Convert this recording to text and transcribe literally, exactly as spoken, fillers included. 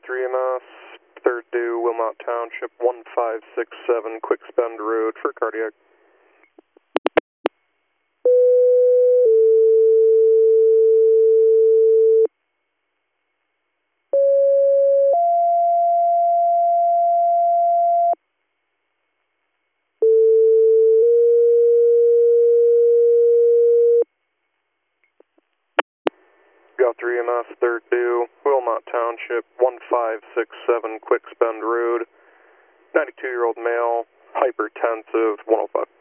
three M S, third due, Wilmot Township, one five six seven, Quick Spend Road for cardiac. Got three M S, third due, Wilmot Township, one five six seven, Quick Spend Road, ninety-two-year-old male, hypertensive, one oh five.